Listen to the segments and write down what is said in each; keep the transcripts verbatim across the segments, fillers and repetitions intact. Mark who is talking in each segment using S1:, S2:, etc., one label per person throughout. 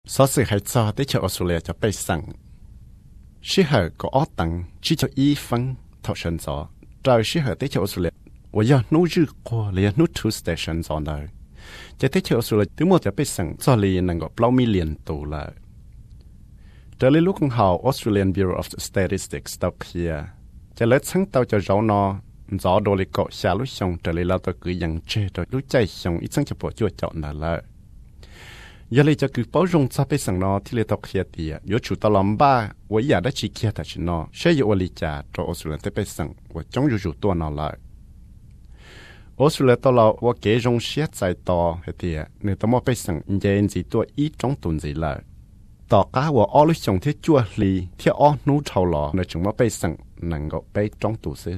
S1: 所以係做啲喺澳大利亞就被省，適合個惡等只就一分頭上咗，就適合啲喺澳大利亞，我要努日過，你要努 two station 咗呢，就啲喺澳大利亞點麼就被省，做你能夠包米連度啦。這裡錄講好 Australian Bureau of Statistics 到片，就嚟稱到就繞呢，咗到你個下路上，這裡撈到個樣子，到路仔上一層就破咗咗呢啦。giờ lấy cho cứ bảo rong cho bây giờ nó thì lấy tao kia thì yếu chủ tao làm ba, tôi giờ đã chỉ kia ta chỉ nó sẽ yếu lấy trả cho Australia tới bây giờ, tôi trong yếu chủ tua nó lại. Australia tao là tôi kế rong sẽ giải tao hết thì nếu tao muốn bây giờ giờ gì tua ít trong tuần gì lại, tao cả tôi ở lúc trong thế chua li thế ở nút thầu lò nếu chúng nó bây giờ năng够bây trong tuần xứ.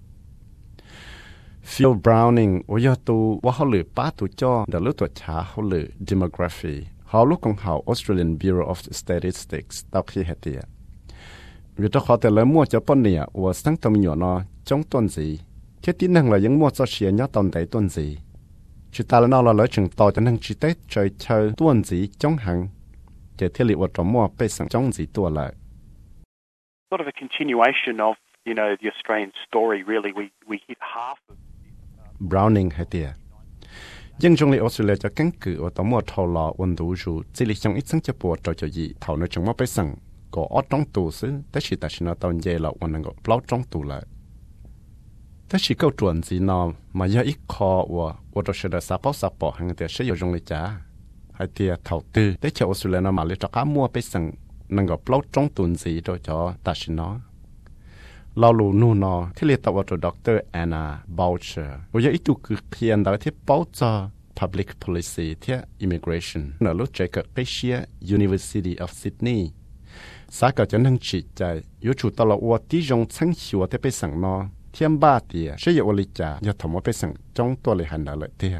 S1: Phil Browning 我要读我好了把读叫的路多查好了 demography 好路讲好 Australian Bureau of Statistics 到去黑的有的好的来摸就半年我生到没有呢中段子ที่ที่นั่งเลยยังมัวจะเสียเนี่ยตอนใดต้นสีจุดตาละนอเราเลยจึงต่อจะนั่งจิตได้ใจเชยต้นสีจ้องหังจะที่เรียกว่าจอมัวไปสั่งจ้องสีตัวเลย
S2: Sort of a continuation of you know the Australian story really we we hit half of
S1: Browning 係啲啊，英中嚟澳大利亞就根據我當我頭腦溫度數，只係用一層一步做就易，頭腦仲冇俾成個二種度時，但是但是呢當夜了我能夠包種度來，但是夠準時呢，mà有一個我我就是得三包三包，係嘅需要用嚟揸，係啲頭tư，但係澳大利亞呢嘛你就咁摸俾成能夠包種度時做咗，但是呢。เราลูนูนอที่เรียกตัวว่าด็อกเตอร์แอนนาบาวเชอร์ว่าอย่างอีตัวคือเพียงแต่ที่ป้อจอ public policy ที่ immigration ในลูกเจกับไปเชีย University of Sydney สาก็จะนั่งจิตใจอยู่จุดตลอดว่าที่ยงชั้นหัวที่ไปสั่งนอเทียมบ้าเดียใช่ยังวลิจ่าอย่าทำว่าไปสั่งจ้องตัวเลยหันเลยเดีย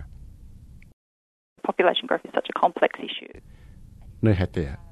S3: Population growth is such a complex issue
S1: เนื้อเดีย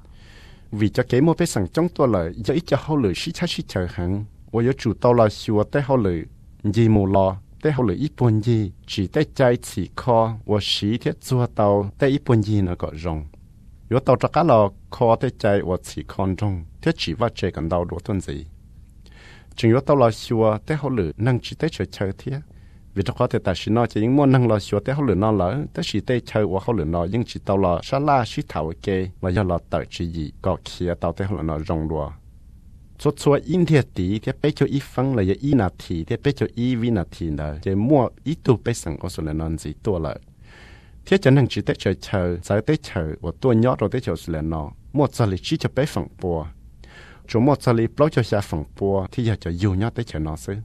S1: vì cho cái một cái sản trongตัวเลยจะอีจะเขาเลยชิชาชิเฉยหังว่า有主到了ชัวแต่เขาเลยยี่มูลอแต่เขาเลยอีปุ่นยี่只แต่ใจสีคอว่าสีที่ตัวเตาแต่อีปุ่นยี่น่ะก็รง有到这个了คอแต่ใจว่าสีคอนรงที่只ว่าใจกัน到多ต้นสีจึง有到了ชัวแต่เขาเลยนั่ง只แต่เฉยเฉยเทียvì cho có thể tại sao nó chỉ những món năng lo sửa tới họ lừa nó lỡ tới chỉ tới chơi và họ lừa nó nhưng chỉ tao lo sa la chỉ thảo kê và do lo tự chỉ gì có kia tao tới họ lừa nó rong đùa số số in thiệt tí thì bây giờ ít phân là giờ ít nát thì thì bây giờ ít vi nát thì nữa thì mua ít tu bây giờ có số là non gì tua lại thiết cho năng chỉ tới chơi chơi sai tới chơi và tua nhót rồi tới chơi số là nó mua cho lịch chỉ cho bé phẳng bùa chỗ mua cho lịch bao cho xa phẳng bùa thì giờ cho yêu nhót tới chơi nó xứ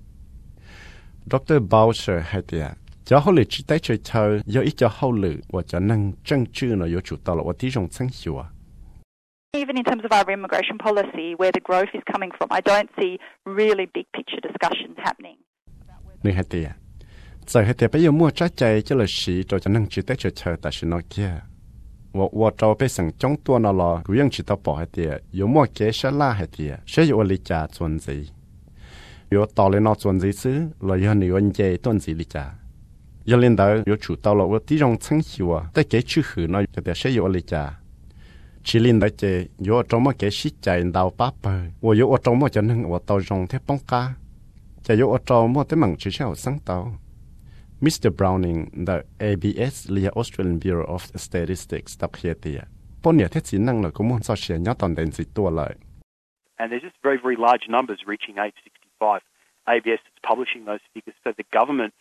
S1: Doctor Bowser 係啲，就好嚟只帶出頭有一隻好嚟，或者能政治呢有主導了，我啲種成效啊。
S3: Even in terms of our immigration policy, where the growth is coming from, I don't see really big picture discussions happening.
S1: 你係啲，就係啲不要摸tráiใจ就係事，就就能只帶出頭，但是那嘅，我我做俾成中多那咯，佢樣只到bỏ係啲，有摸嘅沙拉係啲，所以我嚟加轉子。有到了那轉子時，來有你揾嘢段子嚟咋？有領導有主導了我啲種成效啊，但幾出去呢，就得需要嚟咋？只領導嘅有做乜嘅實際到八倍，我有我做乜就能我到用啲幫家，就有我做乜啲問題先有生到。Mister Browning, the A B S 嚟 Australian Bureau of Statistics 特別啲，半年啲只能嚟咁樣做些一段電子多嚟。
S2: And there's just very, very large numbers reaching age sixty-five. A B S is publishing those figures. So the government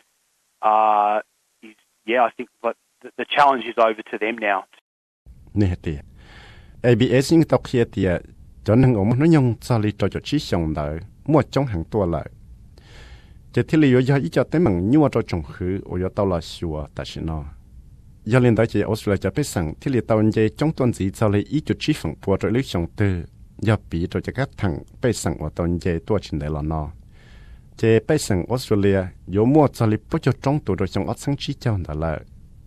S2: uh, is, yeah, I think but the, the challenge is over to them now.
S1: Nè tiệt, A B S những tộc kia tiệt, cho nên ông nó dùng cho lý cho cho trí sống đời, mua trong hàng tua lại. Chỉ thì lý do ý cho tới mảng nhua cho trồng khứ, ở đó tao là xua, tại sao nó? Do liên đó chỉ Australia cho biết rằng thì lý tao như trong tuần gì cho lý ý cho trí phẳng của cho lý sống từ. Do bị cho các thằng bây giờ ở tuần dây tua trên đây là nó, chế bây giờ Australia có mua cho lịch bút cho trong tụ rồi trong ớt sáng chỉ cho đó là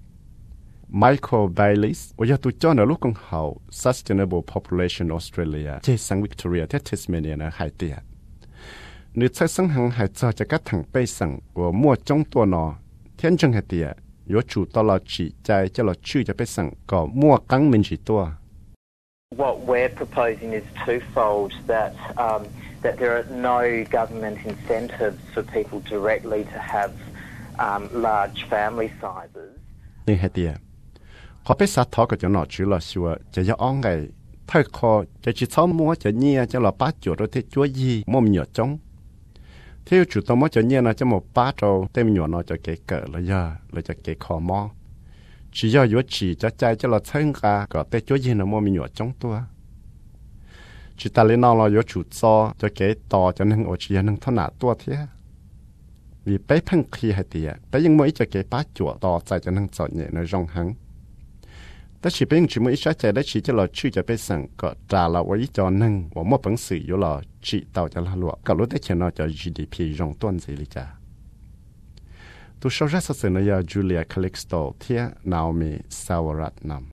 S1: Michael Bailey, ở nhà tụi cho nó lúc còn hậu Sustainable Population Australia, chế sang Victoria, Tasmania ở Hải Địa. Nếu sai sang hàng hải cho các thằng bây giờ của mua trong tua nó, thiên chân Hải Địa, có chủ tao là chỉ chạy cho là chữ cho bây giờ có mua cắn mình chỉ tua.
S4: What we're proposing is twofold, that um, that there are no government incentives for people directly to have um, large family sizes.
S1: Nhưng hai tia, họ biết sát thọ của cho nó chỉ là xua, chỉ cho ông ngày thay khó, chỉ chỉ sáu mua cho nhia cho là bát chuột rồi thế chúa gì mua nhiều trống. Theo chủ tao mua cho nhia nó cho một bát rồi, tem nhỏ nó cho cái cỡ là giờ, là cho cái khó mò. Chỉ do yếu chỉ cho trái cho là thân cả, có thế chúa gì nó mua nhiều trống tua. Chỉ ta lấy nó là yếu chủ cho cho cái to cho nên ở chỉ nên thằng nào tua thế. Vì bé phăng khi hai tia, béยังmới cho cái bát chuột to tại cho nên chọn nhẹ nó rong hăng.แต่ชีเป็นชีมือใช้ใจได้ชีจะรอชื่อจะไปสั่งก็จ่าเราไว้จอนึงว่ามั่วปังสื่ออยู่รอชีเต่าจะละลวกก็รู้ได้เช่นเราจะ จี ดี พี รองต้นสิลิจ้าตัวชาวราชสนยาจูเลียคาลิกสโตเทียนาโอมีซาวรัตนำ